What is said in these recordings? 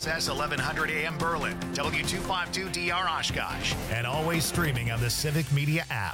WISS 1100 AM Berlin, W252DR Oshkosh, and always streaming on the Civic Media app.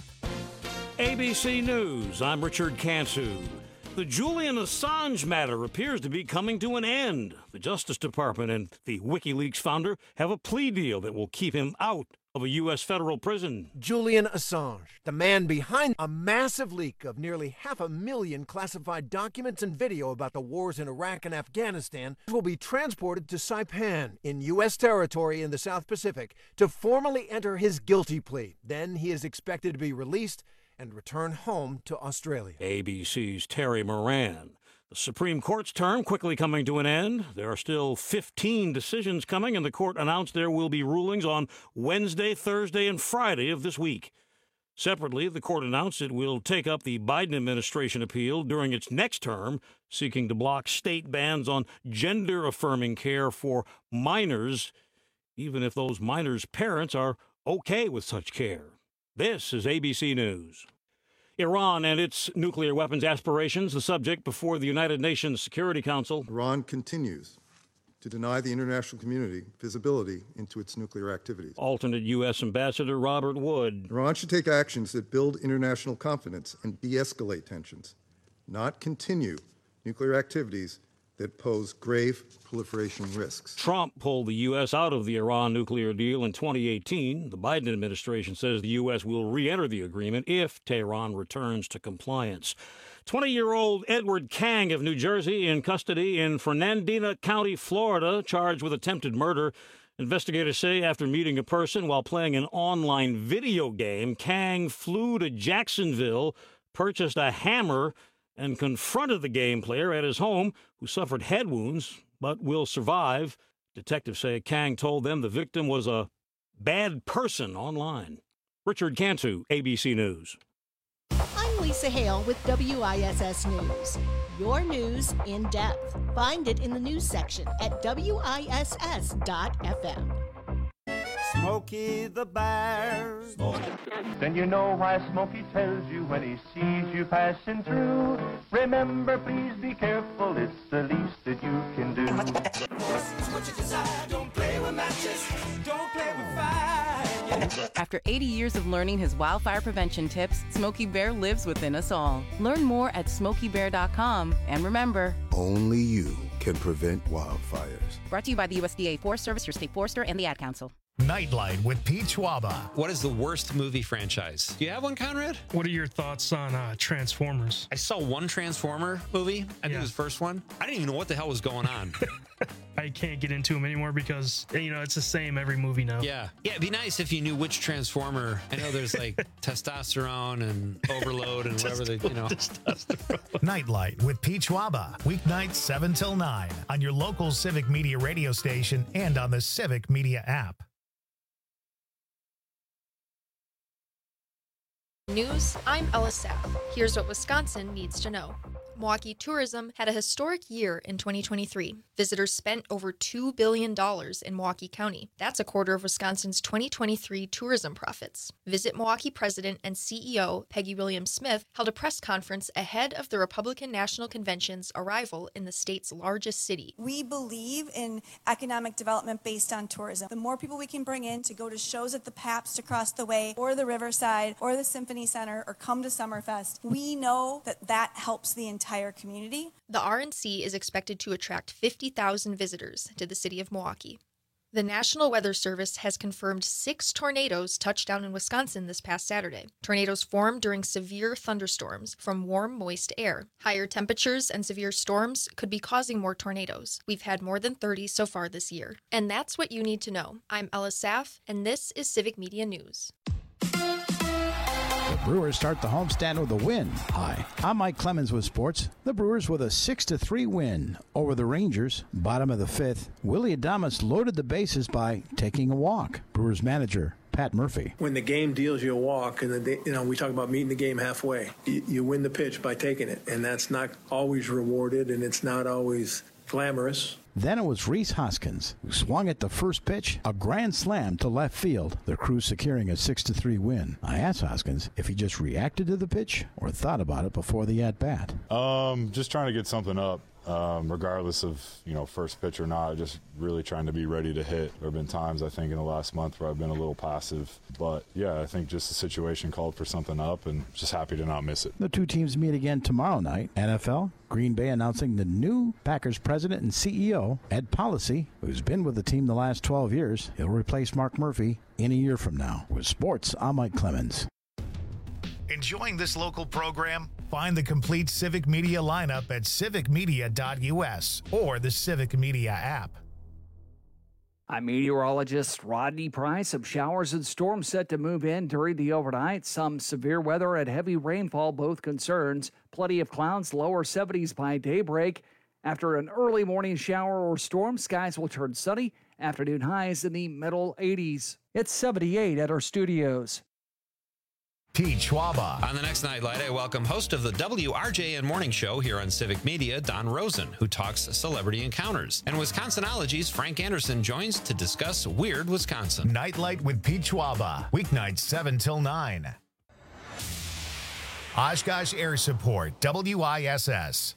ABC News, I'm Richard Cantu. The Julian Assange matter appears to be coming to an end. The Justice Department and the WikiLeaks founder have a plea deal that will keep him out of a U.S. federal prison. Julian Assange, the man behind a massive leak of nearly 500,000 classified documents and video about the wars in Iraq and Afghanistan, will be transported to Saipan in U.S. territory in the South Pacific to formally enter his guilty plea. Then he is expected to be released and return home to Australia. ABC's Terry Moran. The Supreme Court's term quickly coming to an end. There are still 15 decisions coming, and the court announced there will be rulings on Wednesday, Thursday, and Friday of this week. Separately, the court announced it will take up the Biden administration appeal during its next term, seeking to block state bans on gender-affirming care for minors, even if those minors' parents are okay with such care. This is ABC News. Iran and its nuclear weapons aspirations, the subject before the United Nations Security Council. Iran continues to deny the international community visibility into its nuclear activities. Alternate U.S. Ambassador Robert Wood. Iran should take actions that build international confidence and de-escalate tensions, not continue nuclear activities that pose grave proliferation risks. Trump pulled the U.S. out of the Iran nuclear deal in 2018. The Biden administration says the U.S. will re-enter the agreement if Tehran returns to compliance. 20-year-old Edward Kang of New Jersey in custody in Fernandina County, Florida, charged with attempted murder. Investigators say after meeting a person while playing an online video game, Kang flew to Jacksonville, purchased a hammer, and confronted the game player at his home, who suffered head wounds but will survive. Detectives say Kang told them the victim was a bad person online. Richard Cantu, ABC News. I'm Lisa Hale with WISS News. Your news in depth. Find it in the news section at WISS.FM. Smokey the Bear. Then you know why Smokey tells you when he sees you passing through. Remember, please be careful, it's the least that you can do. What you desire, don't play with matches, don't play with fire. After 80 years of learning his wildfire prevention tips, Smokey Bear lives within us all. Learn more at SmokeyBear.com, and remember, only you can prevent wildfires. Brought to you by the USDA Forest Service, your state forester, and the Ad Council. Nightlight with Pete Schwaba. What is the worst movie franchise? Do you have one, Conrad? What are your thoughts on Transformers? I saw one Transformer movie. I think it was the first one. I didn't even know what the hell was going on. I can't get into them anymore because, it's the same every movie now. Yeah, it'd be nice if you knew which Transformer. I know there's like testosterone and overload and whatever they, Nightlight with Pete Schwaba. Weeknights 7 till 9 on your local Civic Media radio station and on the Civic Media app. News, I'm Ella Saff. Here's what Wisconsin needs to know. Milwaukee tourism had a historic year in 2023. Visitors spent over $2 billion in Milwaukee County. That's a quarter of Wisconsin's 2023 tourism profits. Visit Milwaukee President and CEO Peggy Williams-Smith held a press conference ahead of the Republican National Convention's arrival in the state's largest city. We believe in economic development based on tourism. The more people we can bring in to go to shows at the Pabst across the way, or the Riverside, or the Symphony Center, or come to Summerfest, we know that helps the entire community. The RNC is expected to attract 50,000 visitors to the city of Milwaukee. The National Weather Service has confirmed 6 tornadoes touched down in Wisconsin this past Saturday. Tornadoes formed during severe thunderstorms from warm, moist air. Higher temperatures and severe storms could be causing more tornadoes. We've had more than 30 so far this year. And that's what you need to know. I'm Ella Saff, and this is Civic Media News. The Brewers start the homestand with a win. Hi, I'm Mike Clemens with sports. The Brewers with a 6-3 win over the Rangers. Bottom of the 5th, Willie Adames loaded the bases by taking a walk. Brewers manager Pat Murphy. When the game deals you a walk, and we talk about meeting the game halfway, you win the pitch by taking it, and that's not always rewarded, and it's not always glamorous. Then it was Rhys Hoskins, who swung at the first pitch, a grand slam to left field, the Crew securing a 6-3 win. I asked Hoskins if he just reacted to the pitch or thought about it before the at-bat. Just trying to get something up. regardless of, first pitch or not, just really trying to be ready to hit. There have been times, I think, in the last month where I've been a little passive. But, yeah, I think just the situation called for something up, and just happy to not miss it. The two teams meet again tomorrow night. NFL, Green Bay announcing the new Packers president and CEO, Ed Policy, who's been with the team the last 12 years. He'll replace Mark Murphy in a year from now. With sports, I'm Mike Clemens. Enjoying this local program? Find the complete Civic Media lineup at civicmedia.us or the Civic Media app. I'm meteorologist Rodney Price. Some showers and storms set to move in during the overnight. Some severe weather and heavy rainfall, both concerns. Plenty of clouds, lower 70s by daybreak. After an early morning shower or storm, skies will turn sunny. Afternoon highs in the middle 80s. It's 78 at our studios. Pete Schwaba. On the next Nightlight, I welcome host of the WRJN Morning Show here on Civic Media, Don Rosen, who talks celebrity encounters. And Wisconsinology's Frank Anderson joins to discuss Weird Wisconsin. Nightlight with Pete Schwaba. Weeknights 7 till 9. Oshkosh Air Support, WISS.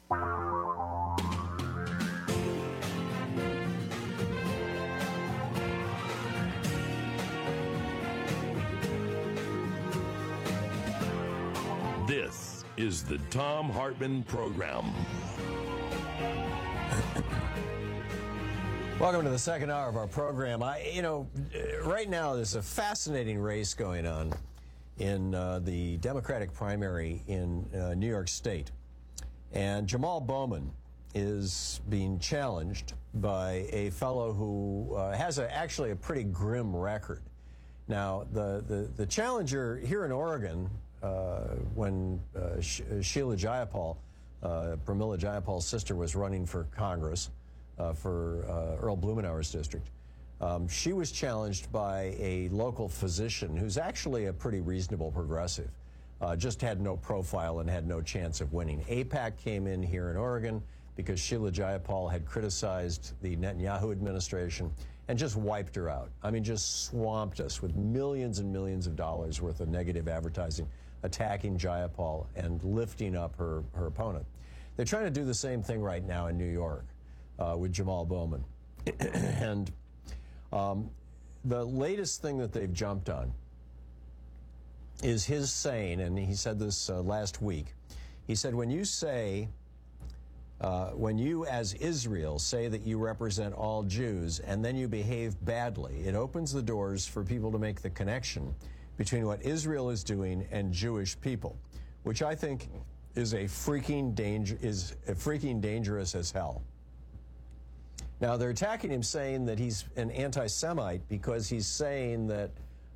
This is the Thom Hartmann Program. Welcome to the second hour of our program. Right now there's a fascinating race going on in the Democratic primary in New York State. And Jamal Bowman is being challenged by a fellow who has actually a pretty grim record. Now, the challenger here in Oregon, when Sheila Jayapal, Pramila Jayapal's sister, was running for Congress for Earl Blumenauer's district, she was challenged by a local physician who's actually a pretty reasonable progressive, just had no profile and had no chance of winning. AIPAC came in here in Oregon because Sheila Jayapal had criticized the Netanyahu administration and just wiped her out. I mean, just swamped us with millions and millions of dollars worth of negative advertising, attacking Jayapal and lifting up her opponent. They're trying to do the same thing right now in New York with Jamal Bowman. And the latest thing that they've jumped on is his saying, and he said this last week, he said, when you as Israel say that you represent all Jews and then you behave badly, it opens the doors for people to make the connection between what Israel is doing and Jewish people, which I think is freaking dangerous as hell. Now, they're attacking him, saying that he's an anti-Semite because he's saying that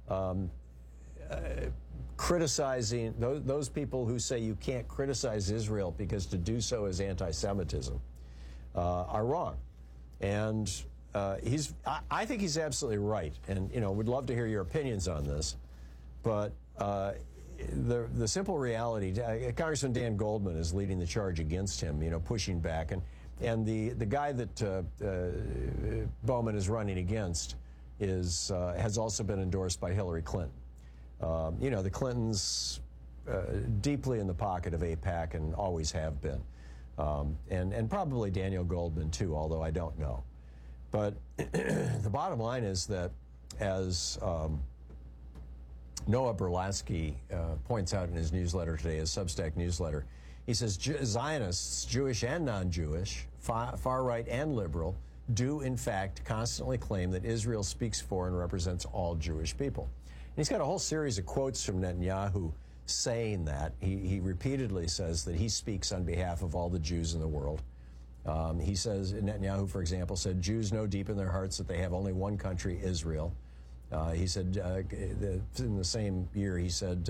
criticizing those people who say you can't criticize Israel because to do so is anti-Semitism are wrong. And I think he's absolutely right. And, we'd love to hear your opinions on this. But the simple reality, Congressman Dan Goldman is leading the charge against him, pushing back. And the guy that Bowman is running against has also been endorsed by Hillary Clinton. The Clintons deeply in the pocket of AIPAC and always have been. And probably Daniel Goldman, too, although I don't know. But the bottom line is that, as Noah Berlatsky points out in his newsletter today, his Substack newsletter, he says Zionists, Jewish and non-Jewish, far-right and liberal, do in fact constantly claim that Israel speaks for and represents all Jewish people. And he's got a whole series of quotes from Netanyahu saying that. He repeatedly says that he speaks on behalf of all the Jews in the world. He says, Netanyahu, for example, said, Jews know deep in their hearts that they have only one country, Israel. He said, in the same year, he said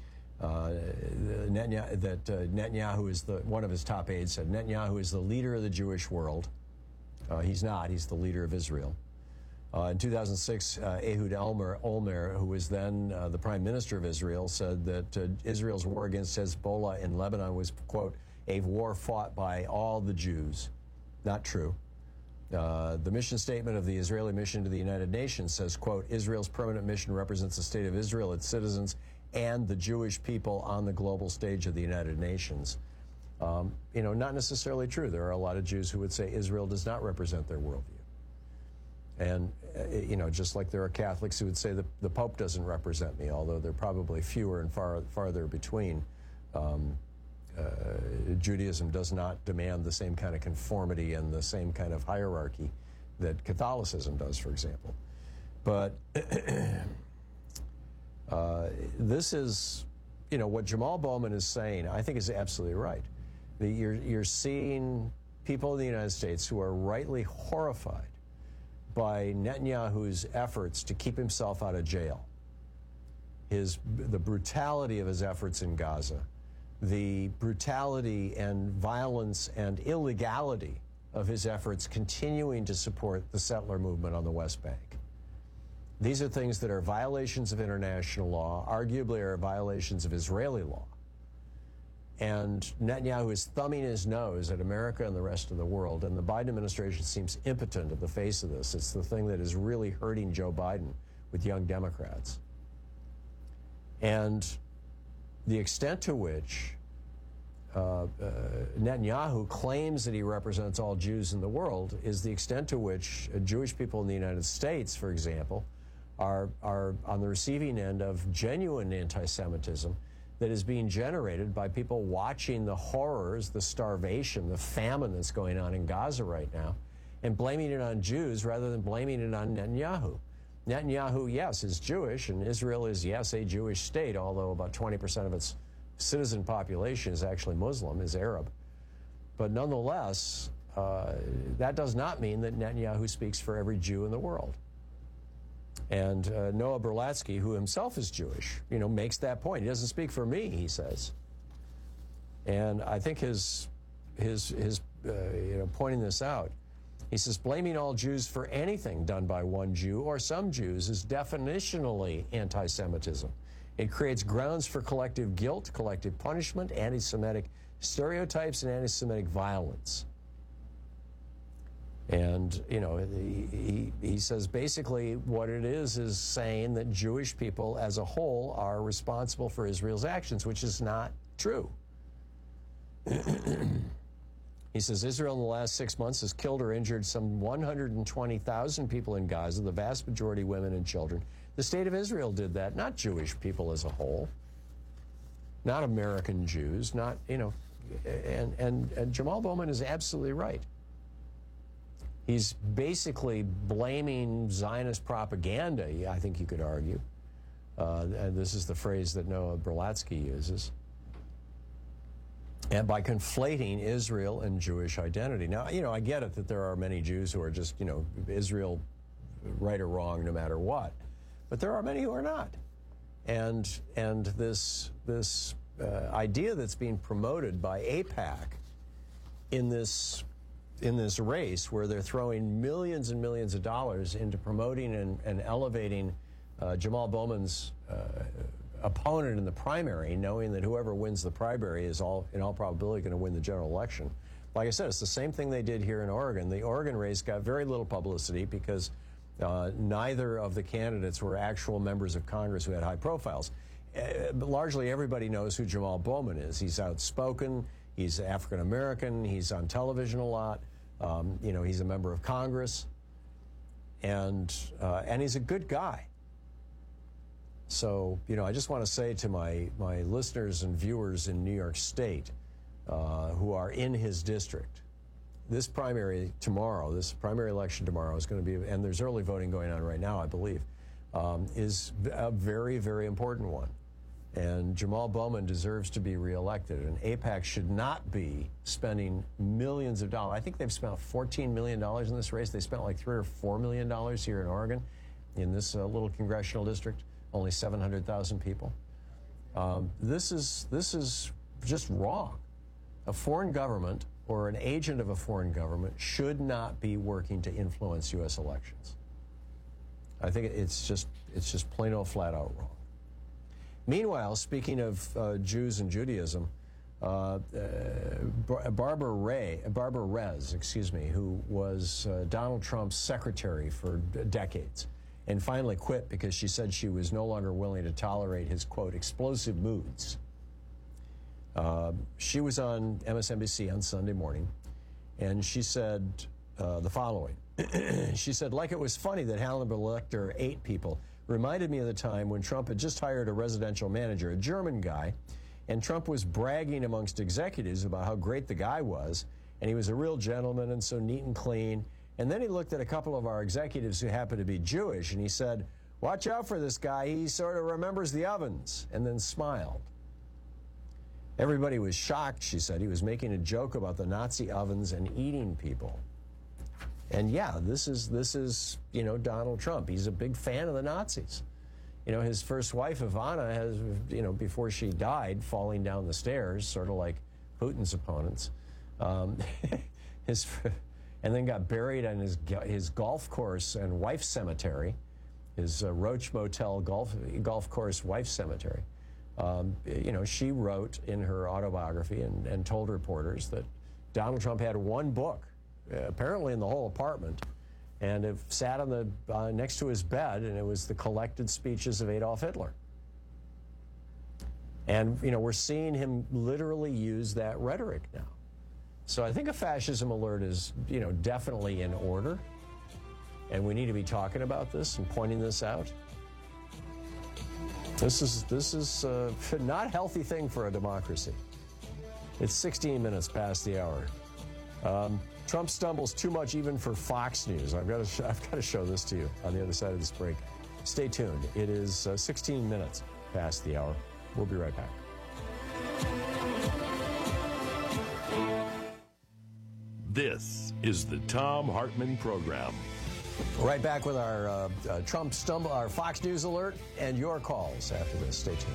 Netanyahu is one of his top aides said, Netanyahu is the leader of the Jewish world. He's not. He's the leader of Israel. In 2006, Ehud Olmert, who was then the prime minister of Israel, said that Israel's war against Hezbollah in Lebanon was, quote, a war fought by all the Jews. Not true. The mission statement of the Israeli mission to the United Nations says, quote, Israel's permanent mission represents the state of Israel, its citizens, and the Jewish people on the global stage of the United Nations. Not necessarily true. There are a lot of Jews who would say Israel does not represent their worldview. And, just like there are Catholics who would say the Pope doesn't represent me, although they're probably fewer and farther between. Judaism does not demand the same kind of conformity and the same kind of hierarchy that Catholicism does, for example. But this is, what Jamal Bowman is saying, I think is absolutely right. You're seeing people in the United States who are rightly horrified by Netanyahu's efforts to keep himself out of jail, the brutality of his efforts in Gaza, the brutality and violence and illegality of his efforts continuing to support the settler movement on the West Bank. These are things that are violations of international law, arguably are violations of Israeli law. And Netanyahu is thumbing his nose at America and the rest of the world, and the Biden administration seems impotent at the face of this. It's the thing that is really hurting Joe Biden with young Democrats. And the extent to which Netanyahu claims that he represents all Jews in the world is the extent to which Jewish people in the United States, for example, are on the receiving end of genuine anti-Semitism that is being generated by people watching the horrors, the starvation, the famine that's going on in Gaza right now, and blaming it on Jews rather than blaming it on Netanyahu. Netanyahu, yes, is Jewish, and Israel is, yes, a Jewish state, although about 20% of its citizen population is actually Muslim, is Arab. But nonetheless, that does not mean that Netanyahu speaks for every Jew in the world. And Noah Berlatsky, who himself is Jewish, makes that point. He doesn't speak for me, he says. And I think his pointing this out, he says, blaming all Jews for anything done by one Jew or some Jews is definitionally anti-Semitism. It creates grounds for collective guilt, collective punishment, anti-Semitic stereotypes, and anti-Semitic violence. And, he says basically what it is saying that Jewish people as a whole are responsible for Israel's actions, which is not true. He says Israel in the last 6 months has killed or injured some 120,000 people in Gaza, the vast majority women and children. The state of Israel did that, not Jewish people as a whole, not American Jews, not, and Jamal Bowman is absolutely right. He's basically blaming Zionist propaganda, I think you could argue. And this is the phrase that Noah Berlatsky uses. And by conflating Israel and Jewish identity. Now, I get it that there are many Jews who are just, Israel right or wrong no matter what. But there are many who are not. And this idea that's being promoted by AIPAC in this race where they're throwing millions and millions of dollars into promoting and elevating Jamal Bowman's opponent in the primary, knowing that whoever wins the primary is in all probability going to win the general election. Like I said, it's the same thing they did here in Oregon. The Oregon race got very little publicity because neither of the candidates were actual members of Congress who had high profiles. But largely everybody knows who Jamal Bowman is. He's outspoken. He's African American. He's on television a lot. He's a member of Congress, and he's a good guy. So, I just want to say to my listeners and viewers in New York State who are in his district, this primary election tomorrow is going to be, and there's early voting going on right now, I believe, is a very, very important one. And Jamal Bowman deserves to be reelected. And AIPAC should not be spending millions of dollars. I think they've spent $14 million in this race. They spent like $3 or $4 million here in Oregon, in this little congressional district, only 700,000 people. This is just wrong. A foreign government or an agent of a foreign government should not be working to influence U.S. elections. I think it's just plain old flat out wrong. Meanwhile, speaking of Jews and Judaism, Barbara Rez, who was Donald Trump's secretary for decades, and finally quit because she said she was no longer willing to tolerate his, quote, explosive moods. She was on MSNBC on Sunday morning, and she said the following. She said, like it was funny that Hannibal Lecter ate people, reminded me of the time when Trump had just hired a residential manager, a German guy, and Trump was bragging amongst executives about how great the guy was, and he was a real gentleman and so neat and clean. And then he looked at a couple of our executives who happened to be Jewish, and he said, watch out for this guy, he sort of remembers the ovens, and then smiled. Everybody was shocked, she said. He was making a joke about the Nazi ovens and eating people. And yeah, this is Donald Trump. He's a big fan of the Nazis. His first wife, Ivana, has, before she died, falling down the stairs, sort of like Putin's opponents. And then got buried on his golf course and wife cemetery, his Roach Motel golf course wife cemetery. She wrote in her autobiography and told reporters that Donald Trump had one book, apparently in the whole apartment, and it sat on the next to his bed, and it was the collected speeches of Adolf Hitler. And we're seeing him literally use that rhetoric now. So I think a fascism alert is definitely in order, and we need to be talking about this and pointing this out. This is not a healthy thing for a democracy. It's 16 minutes past the hour. Trump stumbles too much even for Fox News. I've got to show this to you on the other side of this break. Stay tuned. It is 16 minutes past the hour. We'll be right back. This is the Thom Hartmann Program. Right back with our Trump stumble, our Fox News alert, and your calls after this. Stay tuned.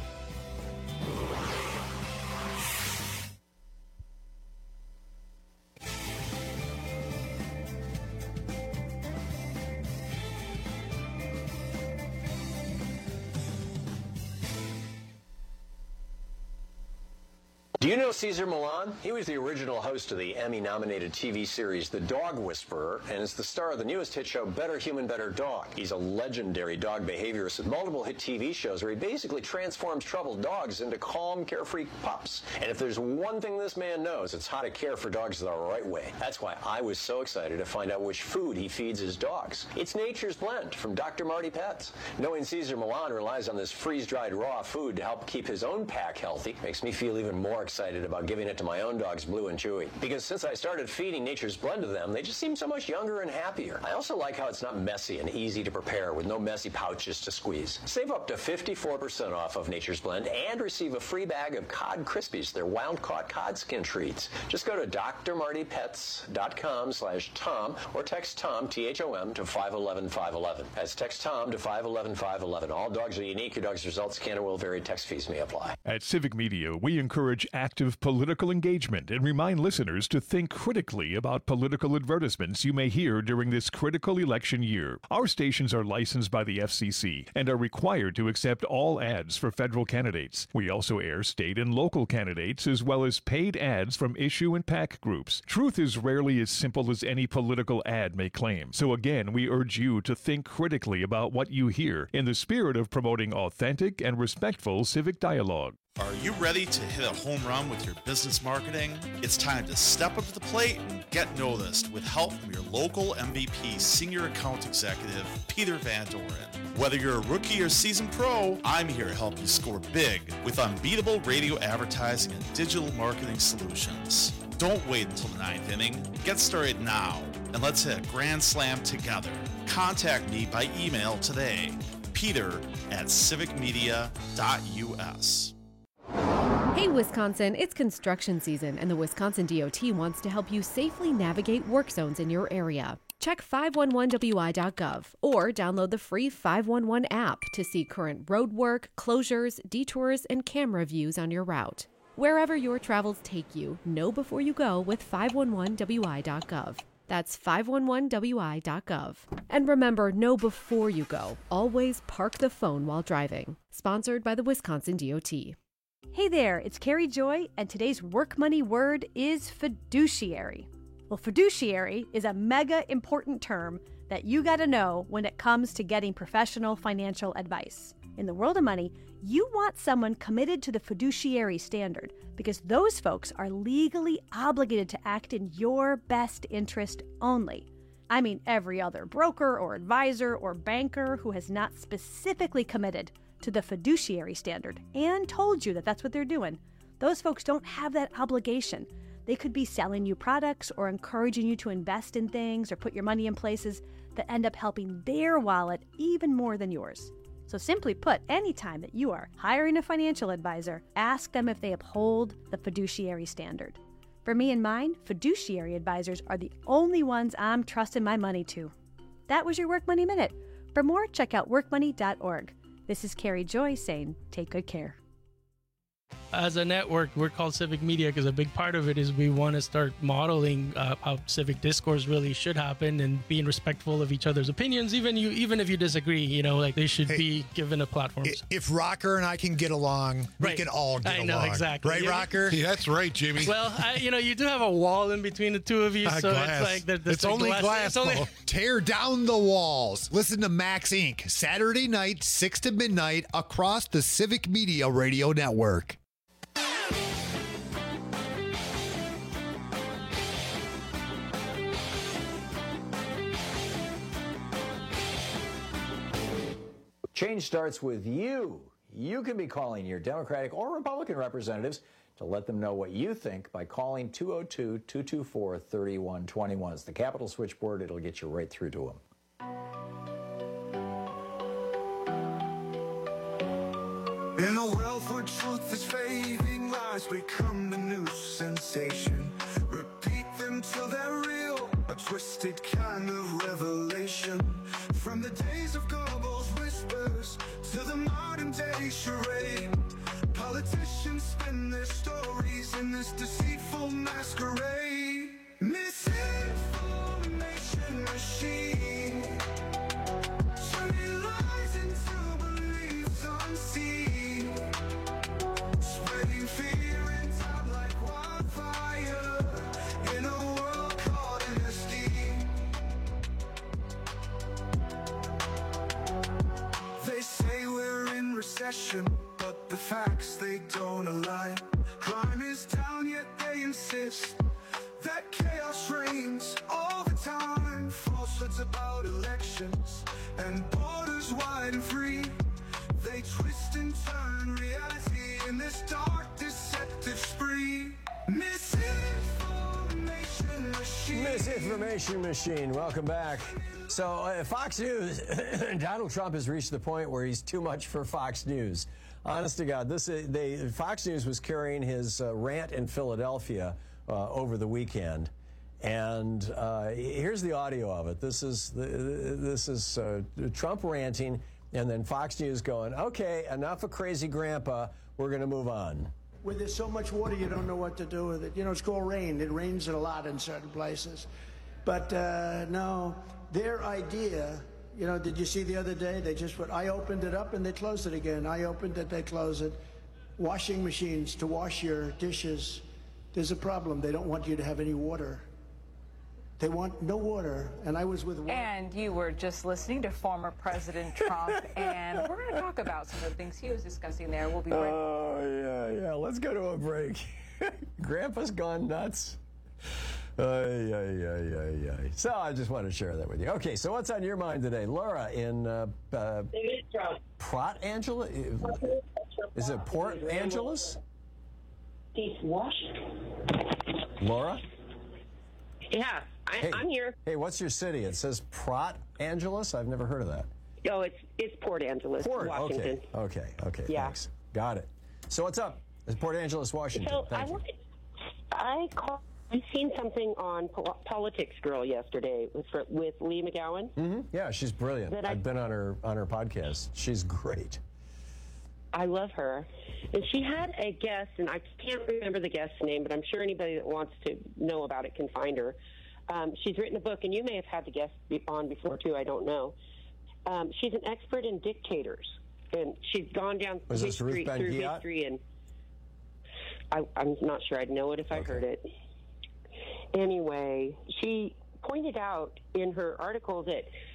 Do you know Cesar Millan? He was the original host of the Emmy-nominated TV series The Dog Whisperer, and is the star of the newest hit show Better Human, Better Dog. He's a legendary dog behaviorist with multiple hit TV shows where he basically transforms troubled dogs into calm, carefree pups. And if there's one thing this man knows, it's how to care for dogs the right way. That's why I was so excited to find out which food he feeds his dogs. It's Nature's Blend from Dr. Marty Pets. Knowing Cesar Millan relies on this freeze-dried raw food to help keep his own pack healthy makes me feel even more excited about giving it to my own dogs, Blue and Chewy. Because since I started feeding Nature's Blend to them, they just seem so much younger and happier. I also like how it's not messy and easy to prepare with no messy pouches to squeeze. Save up to 54% off of Nature's Blend and receive a free bag of Cod Krispies, their wild-caught cod skin treats. Just go to drmartypets.com/Tom or text Tom, T-H-O-M, to 511-511. That's text Tom to 511-511. All dogs are unique. Your dog's results can and will vary. Text fees may apply. At Civic Media, we encourage active political engagement and remind listeners to think critically about political advertisements you may hear during this critical election year. Our stations are licensed by the FCC and are required to accept all ads for federal candidates. We also air state and local candidates as well as paid ads from issue and PAC groups. Truth is rarely as simple as any political ad may claim. So again, we urge you to think critically about what you hear in the spirit of promoting authentic and respectful civic dialogue. Are you ready to hit a home run with your business marketing? It's time to step up to the plate and get noticed with help from your local MVP Senior Account Executive, Peter Van Doren. Whether you're a rookie or seasoned pro, I'm here to help you score big with unbeatable radio advertising and digital marketing solutions. Don't wait until the ninth inning. Get started now, and let's hit a grand slam together. Contact me by email today, peter@civicmedia.us. Hey Wisconsin, it's construction season and the Wisconsin DOT wants to help you safely navigate work zones in your area. Check 511wi.gov or download the free 511 app to see current road work, closures, detours, and camera views on your route. Wherever your travels take you, know before you go with 511wi.gov. That's 511wi.gov. And remember, know before you go. Always park the phone while driving. Sponsored by the Wisconsin DOT. Hey there, it's Carrie Joy, and today's work money word is fiduciary. Well, fiduciary is a mega important term that you got to know when it comes to getting professional financial advice. In the world of money, you want someone committed to the fiduciary standard because those folks are legally obligated to act in your best interest only. I mean, every other broker or advisor or banker who has not specifically committed to the fiduciary standard and told you that that's what they're doing, those folks don't have that obligation. They could be selling you products or encouraging you to invest in things or put your money in places that end up helping their wallet even more than yours. So simply put, anytime that you are hiring a financial advisor, ask them if they uphold the fiduciary standard. For me and mine, fiduciary advisors are the only ones I'm trusting my money to. That was your Work Money Minute. For more, check out workmoney.org. This is Carrie Joy saying, take good care. As a network, we're called Civic Media because a big part of it is we want to start modeling how civic discourse really should happen and being respectful of each other's opinions. Even if you disagree, like they should be given a platform. If Rocker and I can get along, we can all get along. I know, exactly. Right, Rocker? Yeah, that's right, Jimmy. Well, you do have a wall in between the two of you, so glass. it's like it's only glass. Tear down the walls. Listen to Max Inc. Saturday night, 6 to midnight, across the Civic Media Radio Network. Change starts with you. You can be calling your Democratic or Republican representatives to let them know what you think by calling 202-224-3121. It's the Capitol switchboard. It'll get you right through to them. In a world where truth is fading, lies become the new sensation. Repeat them till they're real, a twisted kind of revelation. From the days of Goebbels' whispers to the modern day charade, politicians spin their stories in this deceitful masquerade. Misinformation machine, turning lies into beliefs unseen, spreading fear and doubt like wildfire in a world caught in a steam. They say we're in recession, but the facts, they don't align. Crime is down, yet they insist that chaos reigns all the time. Falsehoods about elections and borders wide and free. They twist and turn reality in this dark, deceptive spree. Misinformation machine. Misinformation machine. Welcome back. So, Fox News, Donald Trump has reached the point where he's too much for Fox News. Honest to God, Fox News was carrying his rant in Philadelphia over the weekend, and here's the audio of it. This is Trump ranting, and then Fox News going, "Okay, enough of crazy grandpa. We're going to move on." Where there's so much water, you don't know what to do with it. It's called rain. It rains a lot in certain places, but no, their idea. Did you see the other day? I opened it up and they closed it again. I opened it, they closed it. Washing machines to wash your dishes. There's a problem. They don't want you to have any water. They want no water. And I was with one. And you were just listening to former President Trump, and we're going to talk about some of the things he was discussing there. We'll be right back. Oh, yeah. Let's go to a break. Grandpa's gone nuts. So I just want to share that with you. Okay, so what's on your mind today? Laura in Port Angeles? Is it Port Angeles? Laura? Yeah, I'm here. Hey, what's your city? It says Port Angeles? I've never heard of that. Oh, it's Port Angeles, Washington. Okay, yeah. Thanks. Got it. So what's up? It's Port Angeles, Washington. So Thank you. I've seen something on Politics Girl yesterday with Lee McGowan. Mm-hmm. Yeah, she's brilliant. I've been on her podcast. She's great. I love her. And she had a guest, and I can't remember the guest's name, but I'm sure anybody that wants to know about it can find her. She's written a book, and you may have had the guest on before, too. I don't know. She's an expert in dictators, and she's gone down history through history, and I'm not sure I'd know it if I heard it. Anyway, she pointed out in her article that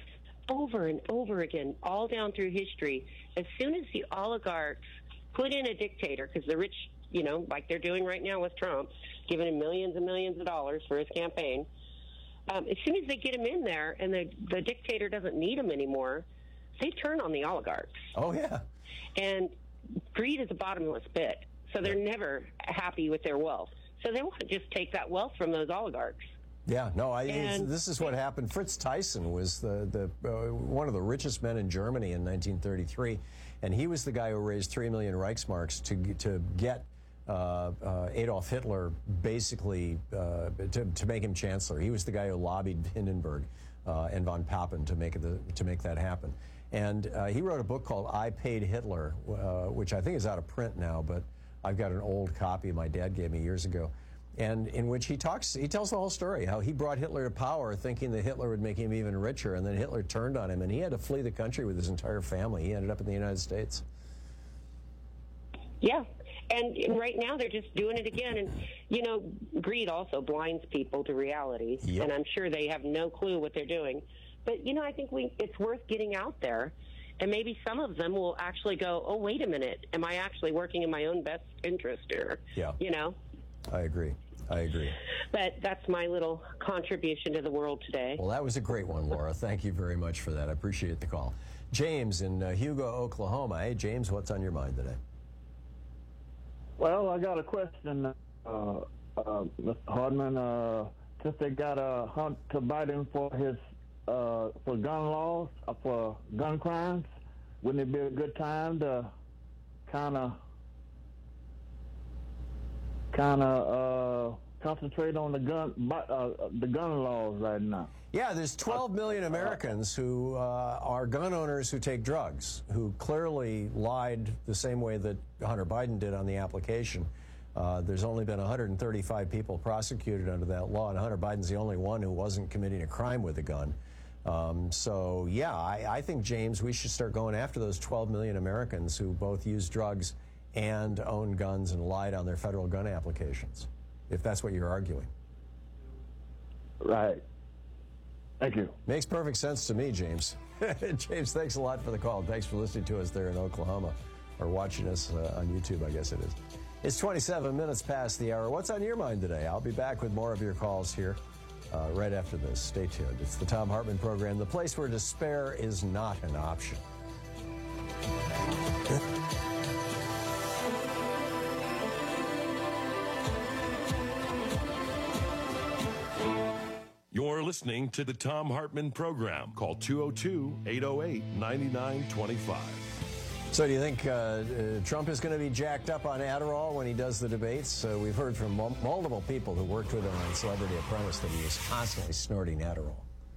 over and over again, all down through history, as soon as the oligarchs put in a dictator, because the rich, you know, like they're doing right now with Trump, giving him millions and millions of dollars for his campaign, as soon as they get him in there and the dictator doesn't need him anymore, they turn on the oligarchs. Oh, yeah. And greed is a bottomless pit, so they're never happy with their wealth. So they want to just take that wealth from those oligarchs. Yeah, no, this is what happened. Fritz Thyssen was the one of the richest men in Germany in 1933, and he was the guy who raised 3 million Reichsmarks to get Adolf Hitler basically to make him chancellor. He was the guy who lobbied Hindenburg and von Papen to make that happen. And he wrote a book called I Paid Hitler, which I think is out of print now, but I've got an old copy my dad gave me years ago. And in which he tells the whole story, how he brought Hitler to power thinking that Hitler would make him even richer, and then Hitler turned on him, and he had to flee the country with his entire family. He ended up in the United States. Yeah, and right now they're just doing it again. And, you know, greed also blinds people to reality, and I'm sure they have no clue what they're doing. But, you know, I think it's worth getting out there, and maybe some of them will actually go, oh, wait a minute, am I actually working in my own best interest here? Yeah. You know? I agree. But that's my little contribution to the world today. Well, that was a great one, Laura. Thank you very much for that. I appreciate the call. James in Hugo, Oklahoma. Hey, James, what's on your mind today? Well, I got a question, Mr. Hardman. Since they got Hunter Biden for his for gun laws, for gun crimes, wouldn't it be a good time to kind of concentrate on the gun laws right now? Yeah, there's 12 million Americans who are gun owners who take drugs, who clearly lied the same way that Hunter Biden did on the application. There's only been 135 people prosecuted under that law, and Hunter Biden's the only one who wasn't committing a crime with a gun. So, yeah, I think, James, we should start going after those 12 million Americans who both use drugs and own guns and lied on their federal gun applications, if that's what you're arguing. Right. Thank you. Makes perfect sense to me, James. James, thanks a lot for the call. Thanks for listening to us there in Oklahoma, or watching us on YouTube, I guess it is. It's 27 minutes past the hour. What's on your mind today? I'll be back with more of your calls here right after this. Stay tuned. It's the Thom Hartmann Program, the place where despair is not an option. You're listening to the Thom Hartmann Program. Call 202-808-9925. So do you think Trump is going to be jacked up on Adderall when he does the debates? We've heard from multiple people who worked with him on Celebrity Apprentice that he was constantly snorting Adderall.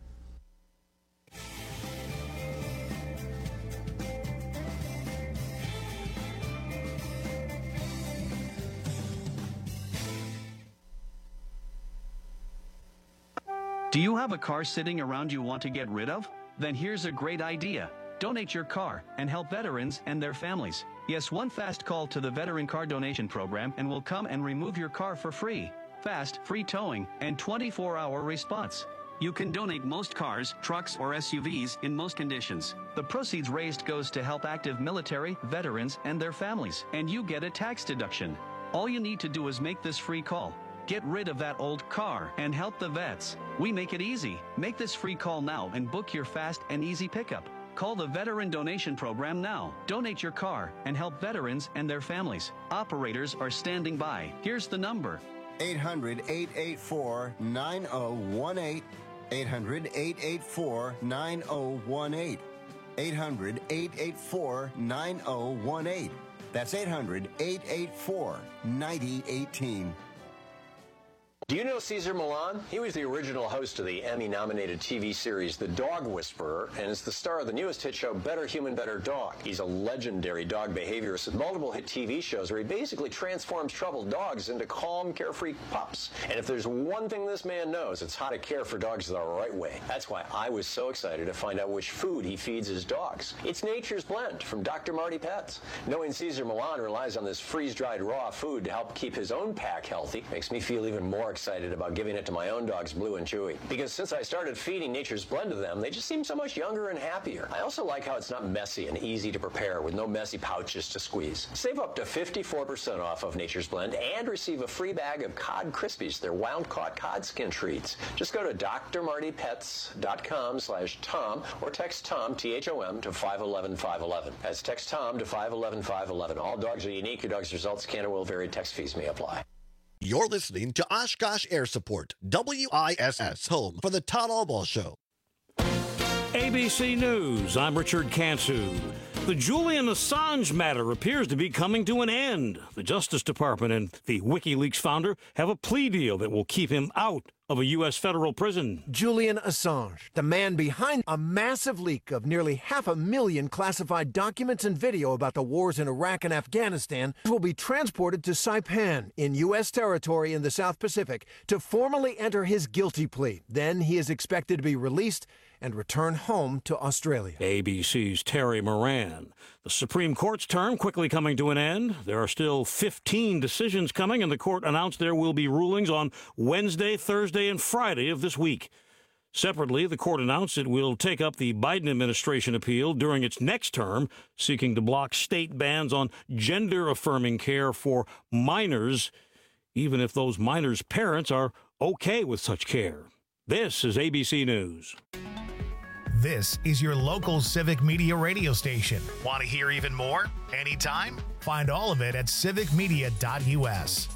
Do you have a car sitting around you want to get rid of? Then here's a great idea. Donate your car and help veterans and their families. Yes, one fast call to the Veteran Car Donation Program and we'll come and remove your car for free. Fast, free towing, and 24-hour response. You can donate most cars, trucks, or SUVs in most conditions. The proceeds raised goes to help active military, veterans, and their families, and you get a tax deduction. All you need to do is make this free call. Get rid of that old car and help the vets. We make it easy. Make this free call now and book your fast and easy pickup. Call the Veteran Donation Program now. Donate your car and help veterans and their families. Operators are standing by. Here's the number. 800-884-9018. 800-884-9018. 800-884-9018. That's 800-884-9018. Do you know Cesar Millan? He was the original host of the Emmy-nominated TV series The Dog Whisperer, and is the star of the newest hit show Better Human, Better Dog. He's a legendary dog behaviorist with multiple hit TV shows where he basically transforms troubled dogs into calm, carefree pups. And if there's one thing this man knows, it's how to care for dogs the right way. That's why I was so excited to find out which food he feeds his dogs. It's Nature's Blend from Dr. Marty Pets. Knowing Cesar Millan relies on this freeze-dried raw food to help keep his own pack healthy makes me feel even more excited about giving it to my own dogs, Blue and Chewy. Because since I started feeding Nature's Blend to them, they just seem so much younger and happier. I also like how it's not messy and easy to prepare with no messy pouches to squeeze. Save up to 54% off of Nature's Blend and receive a free bag of Cod Krispies, their wild-caught cod skin treats. Just go to drmartypets.com/Tom or text Tom, T-H-O-M, to 511-511. That's text Tom to 511-511. All dogs are unique. Your dog's results can or will vary. Text fees may apply. You're listening to Oshkosh Air Support, WISS, home for the Todd Albaugh Show. ABC News, I'm Richard Kansu. The Julian Assange matter appears to be coming to an end. The Justice Department and the WikiLeaks founder have a plea deal that will keep him out of a U.S. federal prison. Julian Assange, the man behind a massive leak of nearly 500,000 classified documents and video about the wars in Iraq and Afghanistan, will be transported to Saipan in U.S. territory in the South Pacific to formally enter his guilty plea. Then he is expected to be released and return home to Australia. ABC's Terry Moran. The Supreme Court's term quickly coming to an end. There are still 15 decisions coming, and the court announced there will be rulings on Wednesday, Thursday, and Friday of this week. Separately, the court announced it will take up the Biden administration appeal during its next term, seeking to block state bans on gender-affirming care for minors, even if those minors' parents are okay with such care. This is ABC News. This is your local Civic Media radio station. Want to hear even more? Anytime? Find all of it at civicmedia.us.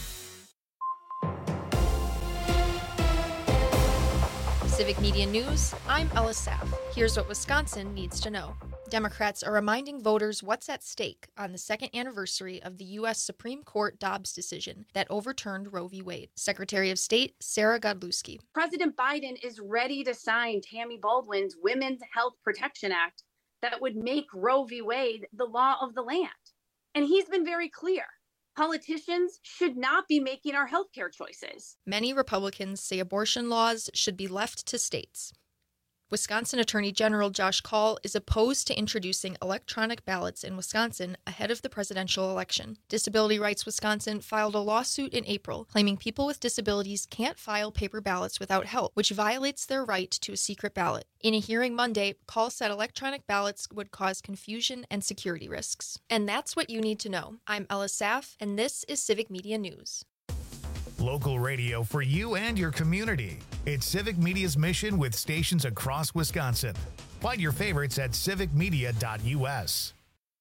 Civic Media News, I'm Ella Saff. Here's what Wisconsin needs to know. Democrats are reminding voters what's at stake on the second anniversary of the U.S. Supreme Court Dobbs decision that overturned Roe v. Wade. Secretary of State Sarah Godlewski. President Biden is ready to sign Tammy Baldwin's Women's Health Protection Act that would make Roe v. Wade the law of the land. And he's been very clear. Politicians should not be making our healthcare choices. Many Republicans say abortion laws should be left to states. Wisconsin Attorney General Josh Kaul is opposed to introducing electronic ballots in Wisconsin ahead of the presidential election. Disability Rights Wisconsin filed a lawsuit in April claiming people with disabilities can't file paper ballots without help, which violates their right to a secret ballot. In a hearing Monday, Kaul said electronic ballots would cause confusion and security risks. And that's what you need to know. I'm Ella Saff, and this is Civic Media News. Local radio for you and your community. It's Civic Media's mission with stations across Wisconsin. Find your favorites at civicmedia.us.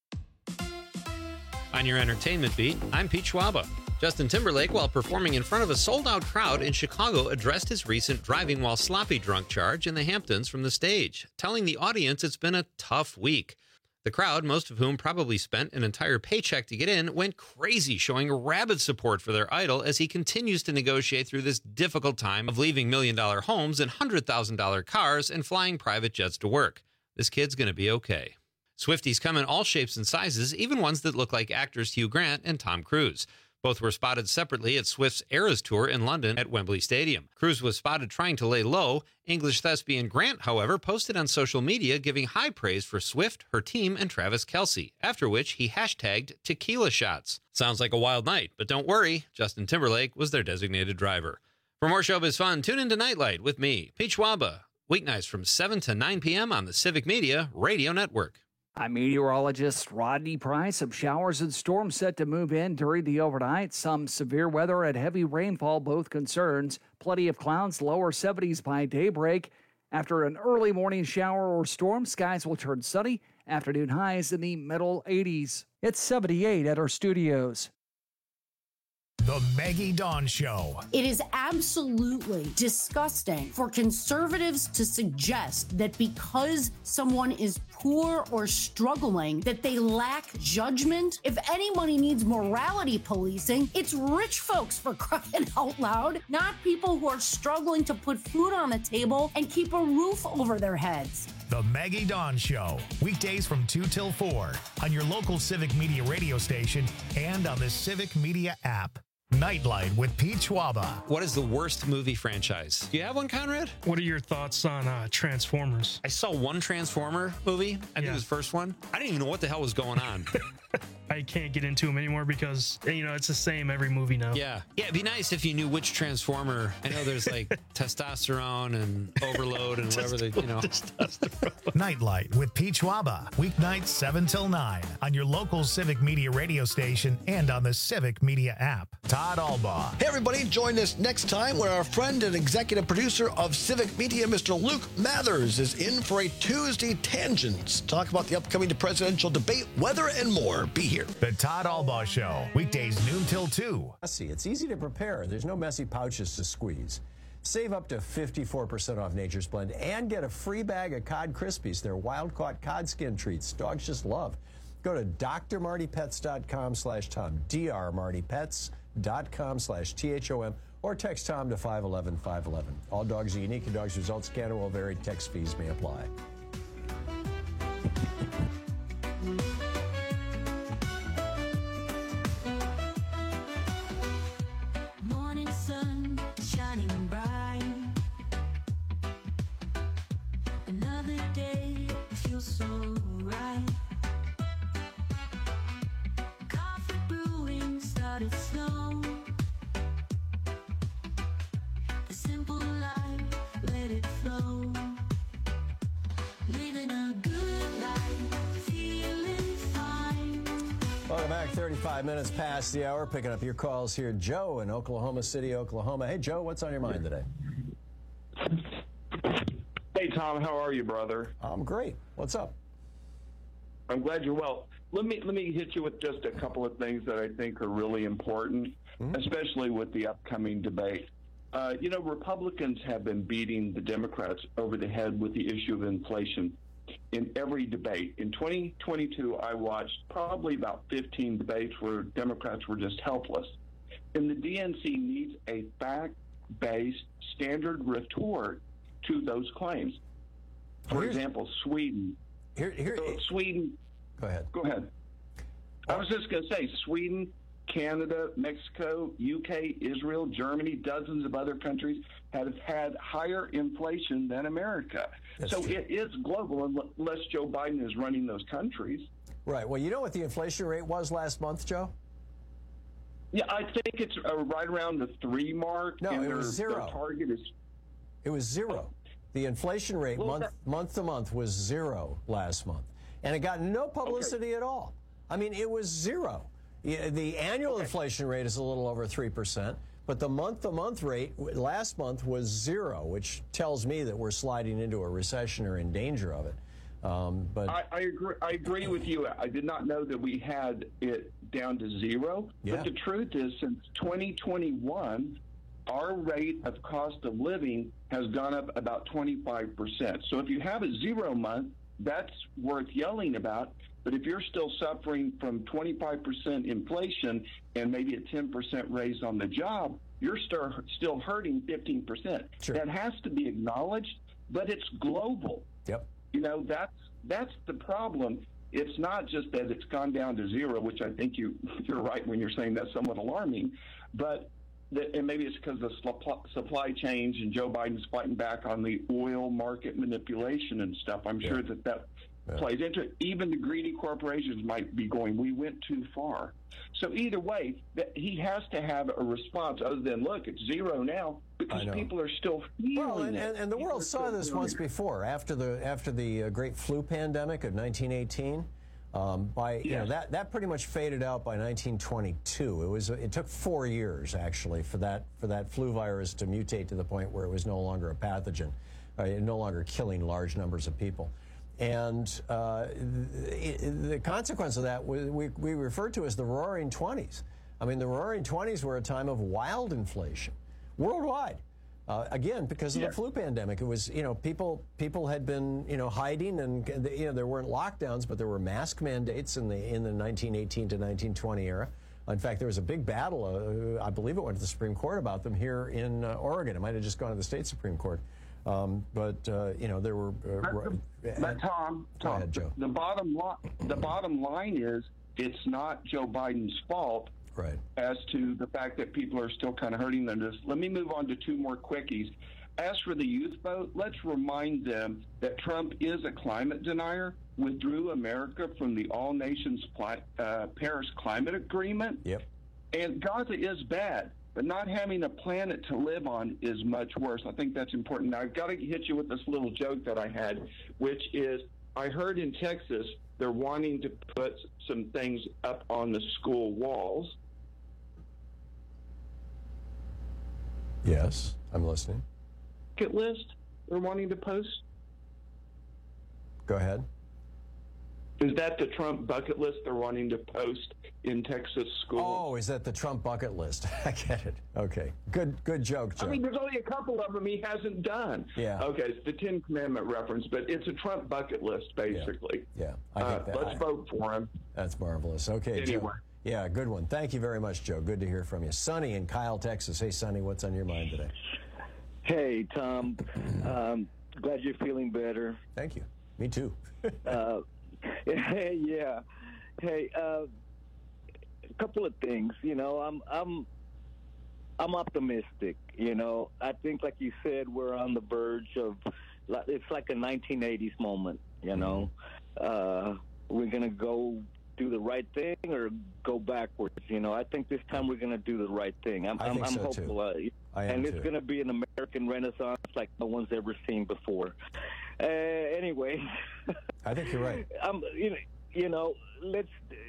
On your entertainment beat, I'm Pete Schwaba. Justin Timberlake, while performing in front of a sold-out crowd in Chicago, addressed his recent driving while sloppy drunk charge in the Hamptons from the stage, telling the audience it's been a tough week. The crowd, most of whom probably spent an entire paycheck to get in, went crazy, showing rabid support for their idol as he continues to negotiate through this difficult time of leaving million-dollar homes and $100,000 cars and flying private jets to work. This kid's going to be okay. Swifties come in all shapes and sizes, even ones that look like actors Hugh Grant and Tom Cruise. Both were spotted separately at Swift's Eras Tour in London at Wembley Stadium. Cruise was spotted trying to lay low. English thespian Grant, however, posted on social media giving high praise for Swift, her team, and Travis Kelce, after which he hashtagged tequila shots. Sounds like a wild night, but don't worry, Justin Timberlake was their designated driver. For more showbiz fun, tune into Nightlight with me, Pete Schwaba, weeknights from 7 to 9 p.m. on the Civic Media Radio Network. I'm meteorologist Rodney Price. Some showers and storms set to move in during the overnight. Some severe weather and heavy rainfall, both concerns. Plenty of clouds, lower 70s by daybreak. After an early morning shower or storm, skies will turn sunny. Afternoon highs in the middle 80s. It's 78 at our studios. The Maggie Dawn Show. It is absolutely disgusting for conservatives to suggest that because someone is poor or struggling, that they lack judgment. If anybody needs morality policing, it's rich folks, for crying out loud, not people who are struggling to put food on the table and keep a roof over their heads. The Maggie Dawn Show, weekdays from 2 till 4 on your local Civic Media radio station and on the Civic Media app. Nightlight with Pete Schwaba. What is the worst movie franchise? Do you have one, Conrad? What are your thoughts on Transformers? I saw one Transformer movie. I think it was the first one. I didn't even know what the hell was going on. I can't get into them anymore because, it's the same every movie now. Yeah, it'd be nice if you knew which Transformer. I know there's like testosterone and overload and whatever Nightlight with Pete Schwaba. Weeknights 7 till 9 on your local Civic Media radio station and on the Civic Media app. Todd Albaugh. Hey, everybody, join us next time when our friend and executive producer of Civic Media, Mr. Luke Mathers, is in for a Tuesday Tangents. Talk about the upcoming presidential debate, weather, and more. Be here. The Todd Albaugh Show, weekdays noon till 2. It's easy to prepare. There's no messy pouches to squeeze. Save up to 54% off Nature's Blend and get a free bag of Cod Krispies. They're wild-caught cod skin treats dogs just love. Go to drmartypets.com/Tom, drmartypets.com/THOM, or text Tom to 511-511. All dogs are unique and dogs' results can or will vary. Text fees may apply. Morning sun shining bright. Another day feels so right. Coffee brewing started slow. The simple life, let it flow. Living a good life, feeling fine. Welcome back. 35 minutes past the hour. Picking up your calls here. Joe in Oklahoma City, Oklahoma. Hey, Joe, what's on your mind today? Hey, Tom, how are you, brother? I'm great. What's up? I'm glad you're well. Let me hit you with just a couple of things that I think are really important, especially with the upcoming debate. Republicans have been beating the Democrats over the head with the issue of inflation in every debate. In 2022, I watched probably about 15 debates where Democrats were just helpless. And the DNC needs a fact-based standard retort to those claims. For example, Sweden. Sweden. Go ahead. Go ahead. I was just going to say Sweden, Canada, Mexico, UK, Israel, Germany, dozens of other countries have had higher inflation than America. So it is global unless Joe Biden is running those countries. Right. Well, you know what the inflation rate was last month, Joe? Yeah, I think it's right around the 3 mark. No, and it was 0. Their target is... It was 0. The inflation rate month to month was 0 last month. And it got no publicity at all. I mean, it was 0. The annual inflation rate is a little over 3%, but the month-to-month rate last month was 0, which tells me that we're sliding into a recession or in danger of it. But I agree with you. I did not know that we had it down to 0. Yeah. But the truth is, since 2021, our rate of cost of living has gone up about 25%. So if you have a 0 month, that's worth yelling about. But if you're still suffering from 25% inflation and maybe a 10% raise on the job, you're still hurting 15%. Sure. That has to be acknowledged, but it's global. Yep. That's the problem. It's not just that it's gone down to 0, which I think you're right when you're saying that's somewhat alarming, but and maybe it's because of supply chains and Joe Biden's fighting back on the oil market manipulation and stuff. I'm sure that plays into it. Even the greedy corporations might be going, we went too far. So either way, he has to have a response other than, look, it's 0 now, because people are still feeling it. And the world saw this once before, after the great flu pandemic of 1918. That pretty much faded out by 1922. It took 4 years actually for that flu virus to mutate to the point where it was no longer a pathogen, no longer killing large numbers of people. And the consequence of that we refer to as the Roaring '20s. I mean, the Roaring '20s were a time of wild inflation worldwide. Again, because of the flu pandemic, it was, people had been, hiding, and there weren't lockdowns, but there were mask mandates in the 1918 to 1920 era. In fact, there was a big battle. I believe it went to the Supreme Court about them here in Oregon. It might have just gone to the state Supreme Court. There were. But Tom, go ahead, Joe. The bottom line is it's not Joe Biden's fault right, as to the fact that people are still kind of hurting them. Let me move on to two more quickies. As for the youth vote, let's remind them that Trump is a climate denier, withdrew America from the All Nations Paris Climate Agreement. Yep. And Gaza is bad, but not having a planet to live on is much worse. I think that's important. Now, I've got to hit you with this little joke that I had, which is I heard in Texas they're wanting to put some things up on the school walls. Yes, I'm listening. Bucket list they're wanting to post? Go ahead. Is that the Trump bucket list they're wanting to post in Texas schools? Oh, is that the Trump bucket list? I get it. Okay. Good joke, Joe. I mean, there's only a couple of them he hasn't done. Yeah. Okay, it's the Ten Commandment reference, but it's a Trump bucket list, basically. Yeah, I get that. Let's vote for him. That's marvelous. Okay, anyway. Joe. Yeah, good one. Thank you very much, Joe. Good to hear from you. Sonny in Kyle, Texas. Hey, Sonny, what's on your mind today? Hey, Tom. Glad you're feeling better. Thank you. Me too. Yeah. Hey, a couple of things. You know, I'm optimistic. You know, I think, like you said, we're on the verge of. It's like a 1980s moment. You know, we're gonna go do the right thing or go backwards. You know, I think this time we're gonna do the right thing. I'm so hopeful. And it's going to be an American Renaissance like no one's ever seen before. Anyway, I think you're right. You know, let's.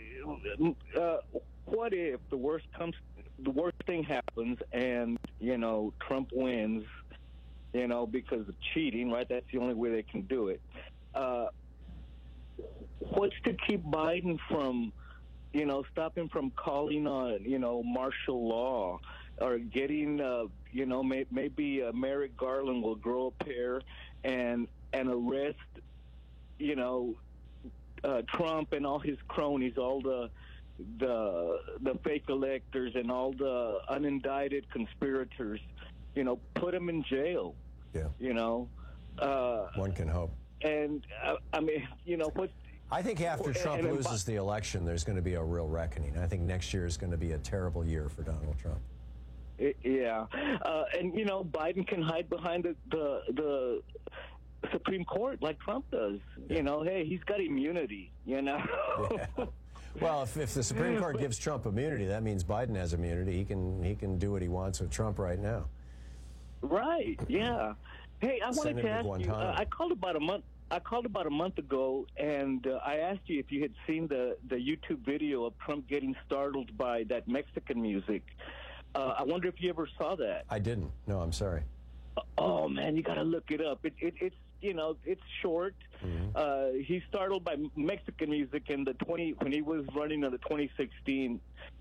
What if the worst thing happens, and you know Trump wins? You know, because of cheating, right? That's the only way they can do it. What's to keep Biden from, you know, stop him from calling on, you know, martial law? Or getting, you know, maybe Merrick Garland will grow a pair and arrest, you know, Trump and all his cronies, all the fake electors and all the unindicted conspirators, you know, put them in jail. Yeah. You know. One can hope. And, I mean, you know, what. I think after Trump loses the election, there's going to be a real reckoning. I think next year is going to be a terrible year for Donald Trump. Yeah, and you know Biden can hide behind the Supreme Court like Trump does. Yeah. You know, hey, he's got immunity. You know. Yeah. Well, if the Supreme Court gives Trump immunity, that means Biden has immunity. He can do what he wants with Trump right now. Right. Yeah. Hey, I wanted to ask you. I called about a month ago, and I asked you if you had seen the YouTube video of Trump getting startled by that Mexican music. I wonder if you ever saw that. I didn't. No, I'm sorry. Oh man, you got to look it up. It's you know it's short. Mm-hmm. He's startled by Mexican music in when he was running in the 2016.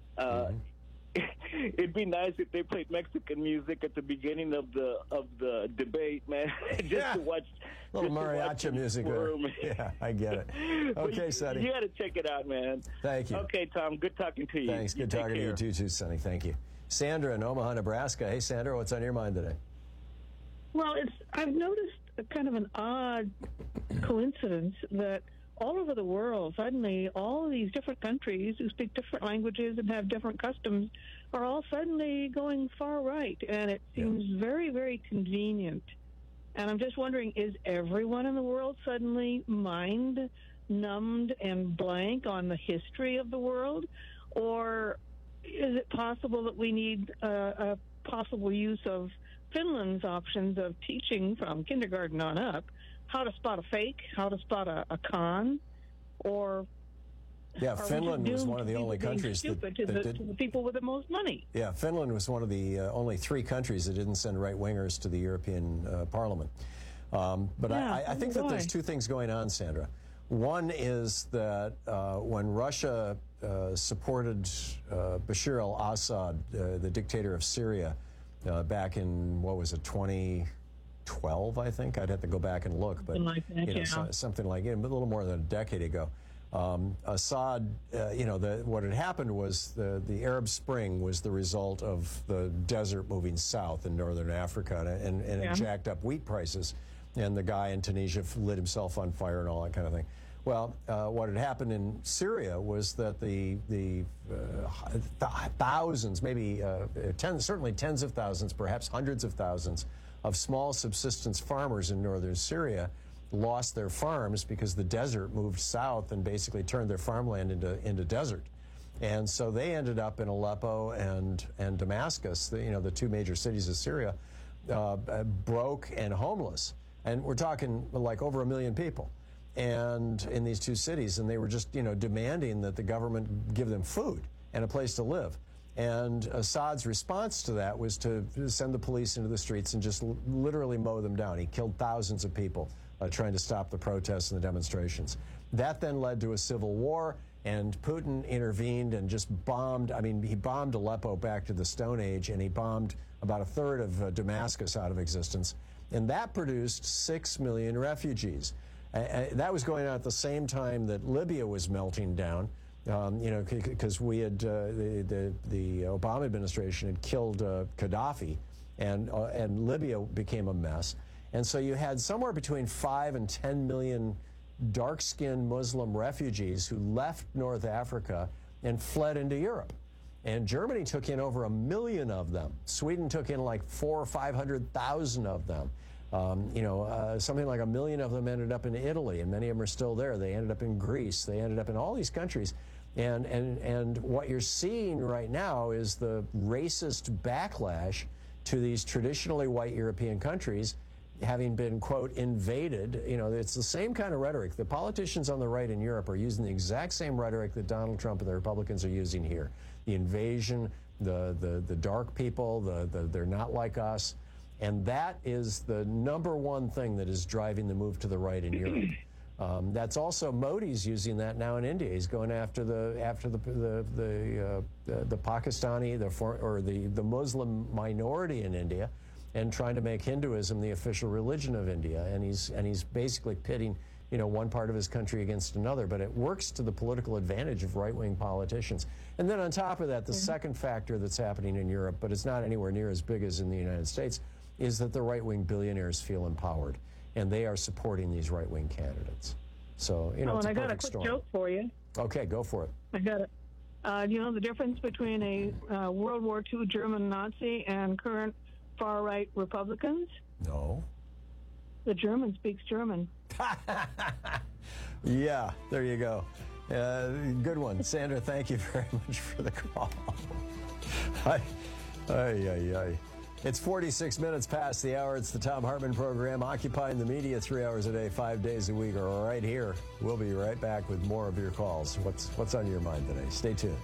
It'd be nice if they played Mexican music at the beginning of the debate, man. Just to watch little mariachi music. Yeah, I get it. Okay, Sonny. You got to check it out, man. Thank you. Okay, Tom. Good talking to you. Thanks. Good talking to you too, Sonny. Thank you. Sandra in Omaha, Nebraska. Hey, Sandra, what's on your mind today? Well, I've noticed a kind of an odd coincidence that all over the world, suddenly, all of these different countries who speak different languages and have different customs are all suddenly going far right, and it seems very, very convenient. And I'm just wondering, is everyone in the world suddenly mind-numbed and blank on the history of the world? Or is it possible that we need a possible use of Finland's options of teaching from kindergarten on up how to spot a fake, how to spot a con, or Finland was one of the only countries to the people with the most money. Yeah, Finland was one of the only 3 countries that didn't send right-wingers to the European Parliament. But I think that there's 2 things going on, Sandra. One is that when Russia supported Bashar al-Assad, the dictator of Syria, back in, 2012, I think? I'd have to go back and look. But, something like it, a little more than a decade ago. Assad, what had happened was the Arab Spring was the result of the desert moving south in northern Africa, and it jacked up wheat prices. and the guy in Tunisia lit himself on fire and all that kind of thing. Well, what had happened in Syria was that the thousands, maybe certainly tens of thousands, perhaps hundreds of thousands of small subsistence farmers in northern Syria lost their farms because the desert moved south and basically turned their farmland into desert. And so they ended up in Aleppo and Damascus, the two major cities of Syria, broke and homeless. And we're talking like over 1 million people. And in these two cities, and they were just, demanding that the government give them food and a place to live. And Assad's response to that was to send the police into the streets and just literally mow them down. He killed thousands of people trying to stop the protests and the demonstrations. That then led to a civil war, and Putin intervened and just bombed. I mean, he bombed Aleppo back to the Stone Age, and he bombed about a third of Damascus out of existence. And that produced 6 million refugees. That was going on at the same time that Libya was melting down, because we had the Obama administration had killed Gaddafi, and Libya became a mess. And so you had somewhere between 5 and 10 million dark-skinned Muslim refugees who left North Africa and fled into Europe. And Germany took in over 1 million of them. Sweden took in like 400,000 or 500,000 of them. Something like 1 million of them ended up in Italy, and many of them are still there. They ended up in Greece. They ended up in all these countries. And what you're seeing right now is the racist backlash to these traditionally white European countries having been, quote, invaded. It's the same kind of rhetoric. The politicians on the right in Europe are using the exact same rhetoric that Donald Trump and the Republicans are using here. The invasion, the dark people, they're not like us. And that is the number one thing that is driving the move to the right in Europe. That's also Modi's using that now in India. He's going after the Pakistani, the Muslim minority in India, and trying to make Hinduism the official religion of India. And he's basically pitting, one part of his country against another. But it works to the political advantage of right-wing politicians. And then on top of that, the second factor that's happening in Europe, but it's not anywhere near as big as in the United States, is that the right-wing billionaires feel empowered, and they are supporting these right-wing candidates. So, it's a perfect storm. I got a quick joke for you. Okay, go for it. I got it. Do you know the difference between a World War II German Nazi and current far-right Republicans? No. The German speaks German. Yeah, there you go. Good one. Sandra, thank you very much for the call. It's 46 minutes past the hour. It's the Thom Hartmann program, occupying the media 3 hours a day, 5 days a week, right here. We'll be right back with more of your calls. What's on your mind today? Stay tuned.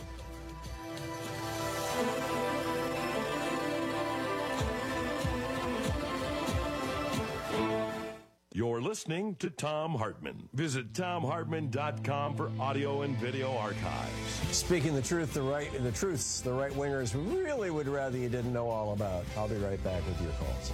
You're listening to Thom Hartmann. Visit ThomHartmann.com for audio and video archives. Speaking the truth, the right-wingers really would rather you didn't know all about. I'll be right back with your calls.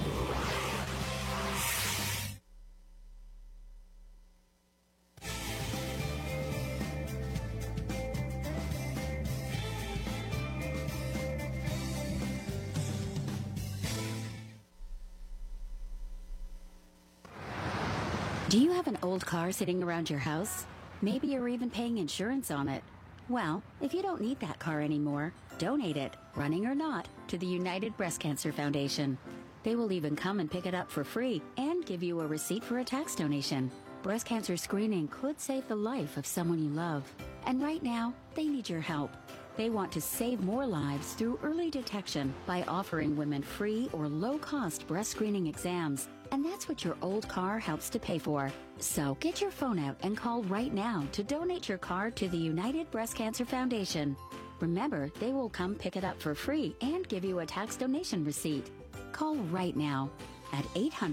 Do you have an old car sitting around your house? Maybe you're even paying insurance on it. Well, if you don't need that car anymore, donate it, running or not, to the United Breast Cancer Foundation. They will even come and pick it up for free and give you a receipt for a tax donation. Breast cancer screening could save the life of someone you love. And right now, they need your help. They want to save more lives through early detection by offering women free or low-cost breast screening exams. And that's what your old car helps to pay for. So get your phone out and call right now to donate your car to the United Breast Cancer Foundation. Remember, they will come pick it up for free and give you a tax donation receipt. Call right now at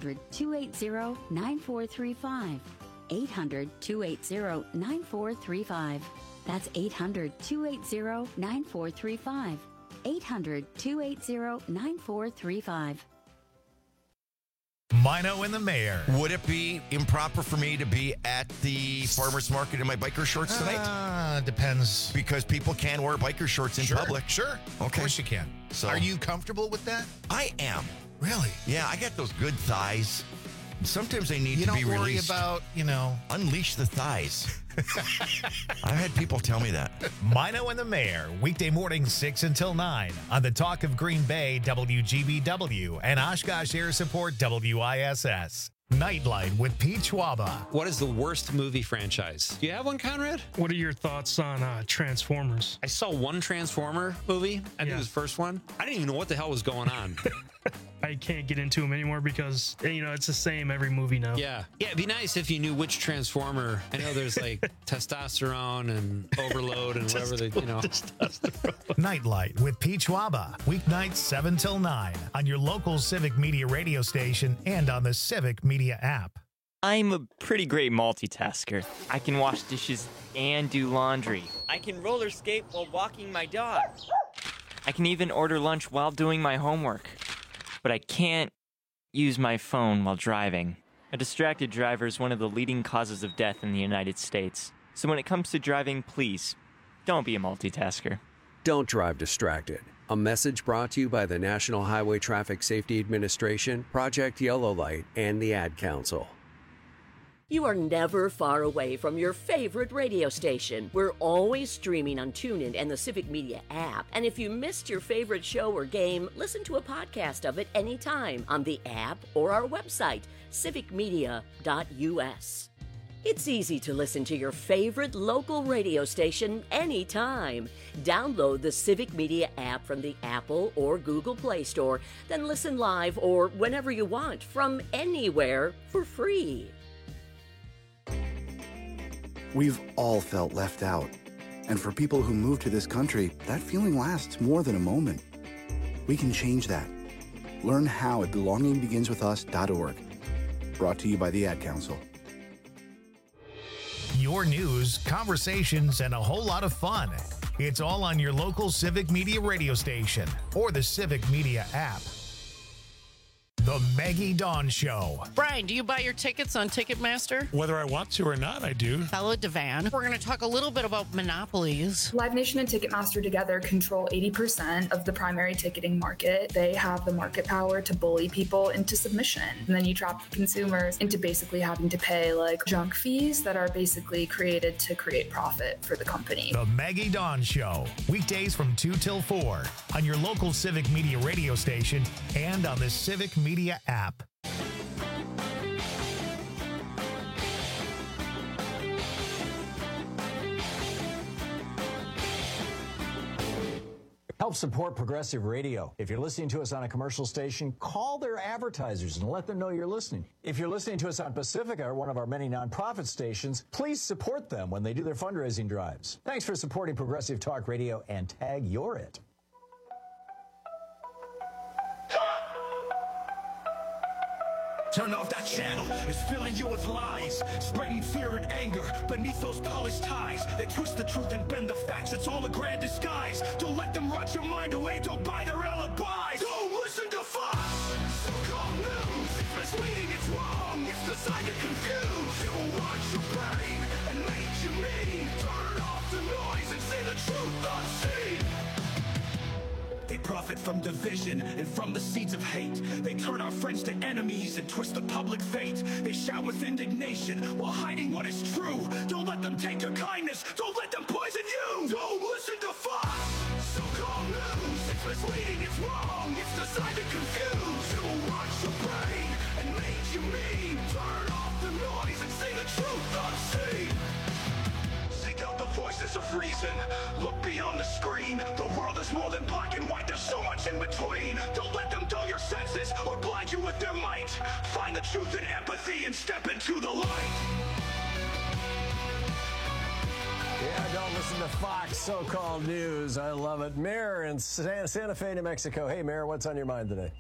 800-280-9435. 800-280-9435. That's 800-280-9435. 800-280-9435. Mino and the Mayor. Would it be improper for me to be at the farmer's market in my biker shorts tonight? Depends. Because people can wear biker shorts in public. Sure. Okay. Of course you can. So, are you comfortable with that? I am. Really? Yeah, I got those good thighs. Sometimes they need You to be don't worry released. about, Unleash the thighs. I've had people tell me that. Mino and the Mayor, weekday mornings 6 until 9 on the Talk of Green Bay, WGBW, and Oshkosh Air Support, WISS. Nightlight with Pete Schwaba. What is the worst movie franchise? Do you have one, Conrad? What are your thoughts on Transformers? I saw one Transformer movie. I think it was the first one. I didn't even know what the hell was going on. I can't get into them anymore because, it's the same every movie now. Yeah, it'd be nice if you knew which Transformer. I know there's like testosterone and overload and whatever Nightlight with Pete Schwaba. Weeknights 7 till 9 on your local Civic Media radio station and on the Civic Media app. I'm a pretty great multitasker. I can wash dishes and do laundry. I can roller skate while walking my dog. I can even order lunch while doing my homework. But I can't use my phone while driving. A distracted driver is one of the leading causes of death in the United States. So when it comes to driving, please, don't be a multitasker. Don't drive distracted. A message brought to you by the National Highway Traffic Safety Administration, Project Yellow Light, and the Ad Council. You are never far away from your favorite radio station. We're always streaming on TuneIn and the Civic Media app. And if you missed your favorite show or game, listen to a podcast of it anytime on the app or our website, civicmedia.us. It's easy to listen to your favorite local radio station anytime. Download the Civic Media app from the Apple or Google Play Store, then listen live or whenever you want from anywhere for free. We've all felt left out. And for people who move to this country, that feeling lasts more than a moment. We can change that. Learn how at belongingbeginswithus.org. Brought to you by the Ad Council. Your news, conversations, and a whole lot of fun. It's all on your local Civic Media radio station or the Civic Media app. The Maggie Dawn Show. Brian, do you buy your tickets on Ticketmaster? Whether I want to or not, I do. Hello, Devan. We're going to talk a little bit about monopolies. Live Nation and Ticketmaster together control 80% of the primary ticketing market. They have the market power to bully people into submission. And then you trap consumers into basically having to pay like junk fees that are basically created to create profit for the company. The Maggie Dawn Show. Weekdays from 2 till 4 on your local Civic Media radio station and on the Civic Media app. Help support Progressive Radio. If you're listening to us on a commercial station, call their advertisers and let them know you're listening. If you're listening to us on Pacifica, or one of our many nonprofit stations, please support them when they do their fundraising drives. Thanks for supporting Progressive Talk Radio and tag you're it. Turn off that channel, it's filling you with lies, spreading fear and anger beneath those polished ties. They twist the truth and bend the facts, it's all a grand disguise. Don't let them rot your mind away, don't buy their alibis. Don't listen to Fox, so-called news. It's misleading, it's wrong, it's designed to confuse. It will watch your brain and make you mean. Turn off the noise and say the truth unseen. They profit from division and from the seeds of hate. They turn our friends to enemies and twist the public fate. They shout with indignation while hiding what is true. Don't let them take your kindness. Don't let them poison you. Don't listen to Fox. So-called news. It's misleading. It's wrong. It's designed to confuse. It will watch your brain and make you mean. Turn off the noise and say the truth unseen. Seek out the voices of reason. Look beyond the screen. The world is more than black and white. There's so much in between. Don't let them dull your senses or blind you with their might. Find the truth and empathy and step into the light. Yeah, don't listen to Fox so-called news. I love it. Mayor in Santa Fe, New Mexico. Hey, Mayor, what's on your mind today?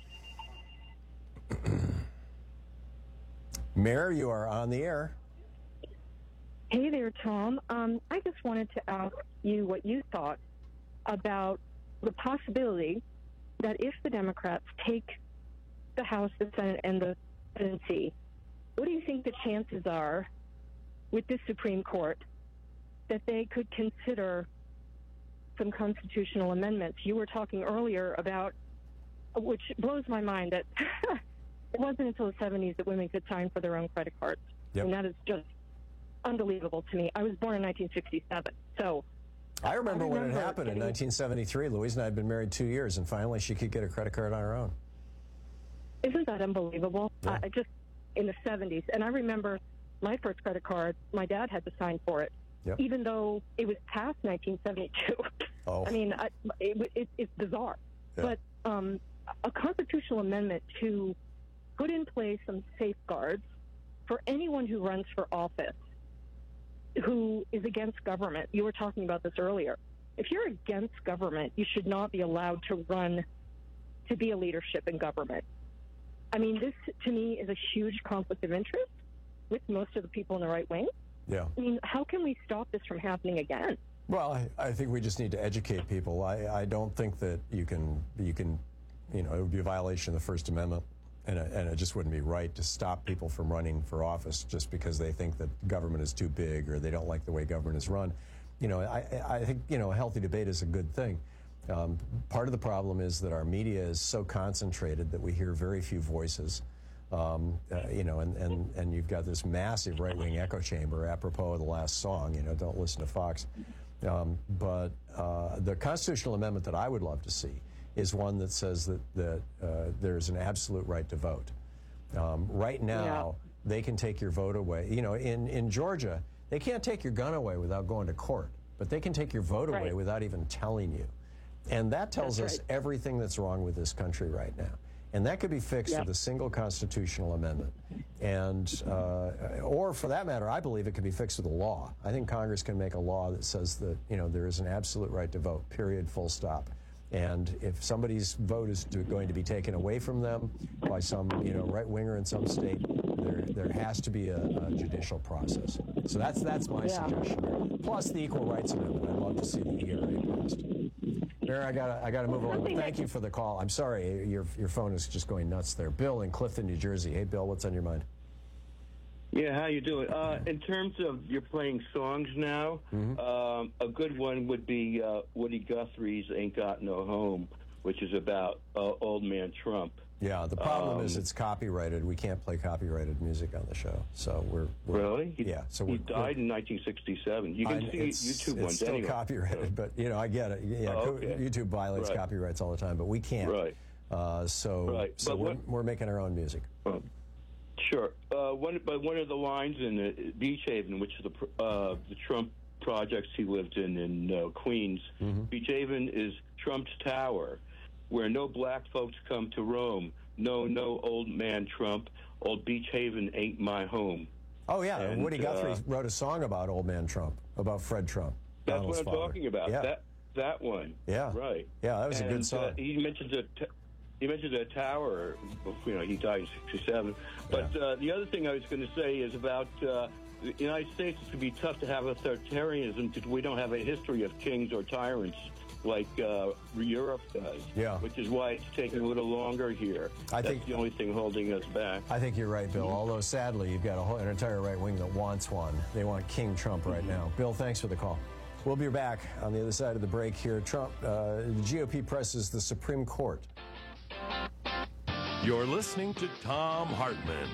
Mayor, you are on the air. Hey there, Tom. I just wanted to ask you what you thought about the possibility that if the Democrats take the House, the Senate, and the presidency, what do you think the chances are with this Supreme Court that they could consider some constitutional amendments? You were talking earlier about, which blows my mind, that It wasn't until the 70s that women could sign for their own credit cards. Yep. And that is just unbelievable to me. I was born in 1967, so... I remember when it happened in 1973. Louise and I had been married 2 years, and finally she could get a credit card on her own. Isn't that unbelievable? Yeah. Just in the 70s. And I remember my first credit card, my dad had to sign for it, even though it was past 1972. Oh. I mean, it's bizarre. Yeah. But a constitutional amendment to put in place some safeguards for anyone who runs for office who is against government. You were talking about this earlier. If you're against government, you should not be allowed to run to be a leadership in government. I mean, this, to me, is a huge conflict of interest with most of the people in the right wing. Yeah. I mean, how can we stop this from happening again? Well, I think we just need to educate people. I don't think that you can, it would be a violation of the First Amendment, and it just wouldn't be right to stop people from running for office just because they think that government is too big or they don't like the way government is run. I think, a healthy debate is a good thing. Part of the problem is that our media is so concentrated that we hear very few voices. And you've got this massive right-wing echo chamber apropos of the last song, don't listen to Fox. But the constitutional amendment that I would love to see is one that says that there's an absolute right to vote. Right now, they can take your vote away. In Georgia, they can't take your gun away without going to court, but they can take your vote away without even telling you. And that tells us everything that's wrong with this country right now. And that could be fixed with a single constitutional amendment. And, or for that matter, I believe it could be fixed with a law. I think Congress can make a law that says that, there is an absolute right to vote, period, full stop. And if somebody's vote is going to be taken away from them by some, right-winger in some state, there has to be a judicial process. So that's my suggestion. Plus the Equal Rights Amendment. I'd love to see the ERA passed. Mayor, I gotta move on. But thank you for the call. I'm sorry, your phone is just going nuts there. Bill in Clifton, New Jersey. Hey, Bill, what's on your mind? Yeah, how you doing? In terms of you're playing songs now, a good one would be Woody Guthrie's "Ain't Got No Home," which is about old man Trump. Yeah, the problem is it's copyrighted. We can't play copyrighted music on the show, so we're really. He died in 1967. You can see YouTube ones. It's still anyway. copyrighted, but I get it. Yeah, okay. YouTube violates copyrights all the time, but we can't. Right. So we're making our own music. Sure. One of the lines in Beach Haven, which is the Trump projects he lived in Queens, Beach Haven is Trump's tower, where no black folks come to roam. No, old man Trump. Old Beach Haven ain't my home. Oh, yeah. And Woody Guthrie wrote a song about old man Trump, about Fred Trump. That's Donald's what I'm father. talking about. Yeah. That one. Yeah. Right. Yeah, that was a good song. He mentioned the tower. He died in '67. But the other thing I was going to say is about the United States. It's going to be tough to have authoritarianism because we don't have a history of kings or tyrants like Europe does. Yeah. Which is why it's taking a little longer here. That's the only thing holding us back. I think you're right, Bill. Although sadly, you've got an entire right wing that wants one. They want King Trump right now. Bill, thanks for the call. We'll be back on the other side of the break here. Trump, the GOP presses the Supreme Court. You're listening to Thom Hartmann.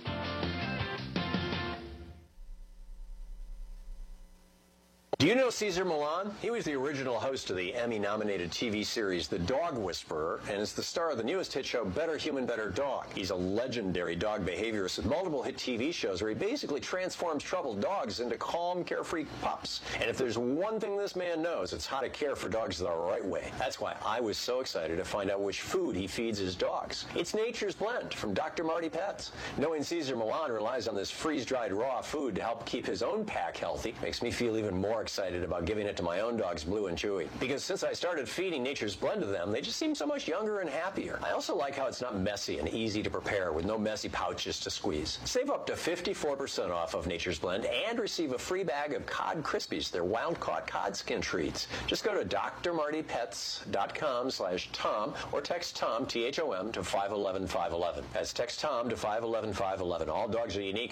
Do you know Cesar Millan? He was the original host of the Emmy-nominated TV series The Dog Whisperer, and is the star of the newest hit show Better Human, Better Dog. He's a legendary dog behaviorist with multiple hit TV shows where he basically transforms troubled dogs into calm, carefree pups. And if there's one thing this man knows, it's how to care for dogs the right way. That's why I was so excited to find out which food he feeds his dogs. It's Nature's Blend from Dr. Marty Pets. Knowing Cesar Millan relies on this freeze-dried raw food to help keep his own pack healthy makes me feel even more excited about giving it to my own dogs, Blue and Chewy. Because since I started feeding Nature's Blend to them, they just seem so much younger and happier. I also like how it's not messy and easy to prepare with no messy pouches to squeeze. Save up to 54% off of Nature's Blend and receive a free bag of Cod Krispies, their wild-caught cod skin treats. Just go to drmartypets.com/Tom or text Tom, T-H-O-M, to 511-511. That's text Tom to 511-511. All dogs are unique.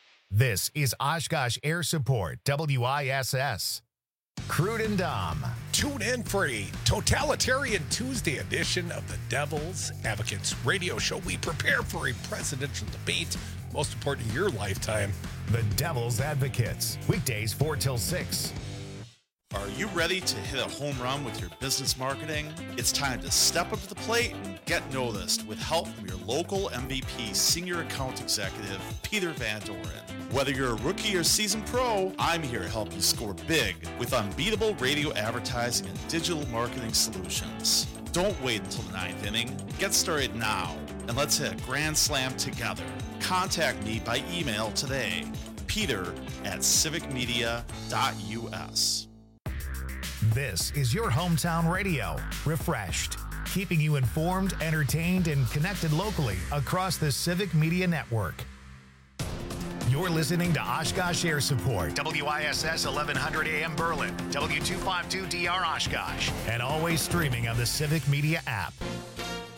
This is Oshkosh Air Support, WISS. Crude and Dom. Tune in for a totalitarian Tuesday edition of the Devil's Advocates radio show. We prepare for a presidential debate, most important in your lifetime. The Devil's Advocates, weekdays 4 till 6. Are you ready to hit a home run with your business marketing? It's time to step up to the plate and get noticed with help from your local MVP Senior Account Executive, Peter Van Doren. Whether you're a rookie or seasoned pro, I'm here to help you score big with unbeatable radio advertising and digital marketing solutions. Don't wait until the 9th inning. Get started now, and let's hit a grand slam together. Contact me by email today, peter@civicmedia.us. This is your hometown radio, refreshed, keeping you informed, entertained, and connected locally across the Civic Media Network. You're listening to Oshkosh Air Support, WISS 1100 AM Berlin, W252DR Oshkosh, and always streaming on the Civic Media app.